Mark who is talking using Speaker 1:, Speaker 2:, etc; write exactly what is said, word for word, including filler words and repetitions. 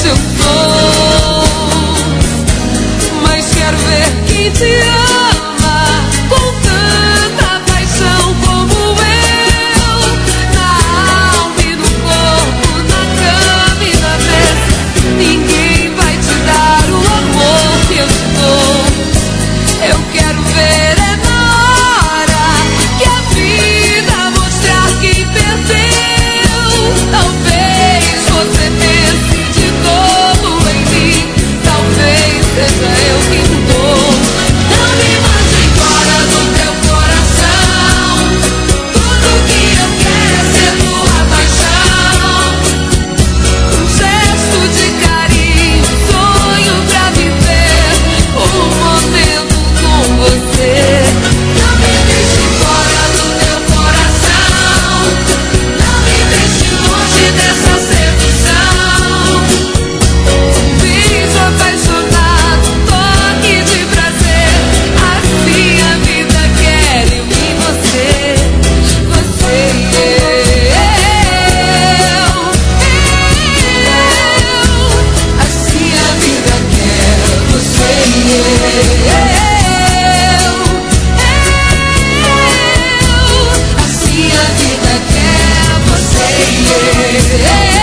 Speaker 1: eu sou, mas quero ver quem te ama com tanta paixão como eu, na alma e no corpo, na cama e na mesa. Ninguém vai te dar o amor que eu te dou. Eu quero ver é na hora que a vida mostrar quem perdeu. Talvez você pense de novo em mim, talvez seja eu quem mudou. Não me mande embora do teu coração, tudo que eu quero é ser tua paixão. Um gesto de carinho, sonho pra viver um momento com você. Não me deixe fora do teu coração, não me deixe longe dessa sedução. Um beijo apaixonado, um toque de prazer, assim a vida quer eu e você, você e eu, eu. Assim a vida quer você e eu, eu. Assim a vida quer você e eu.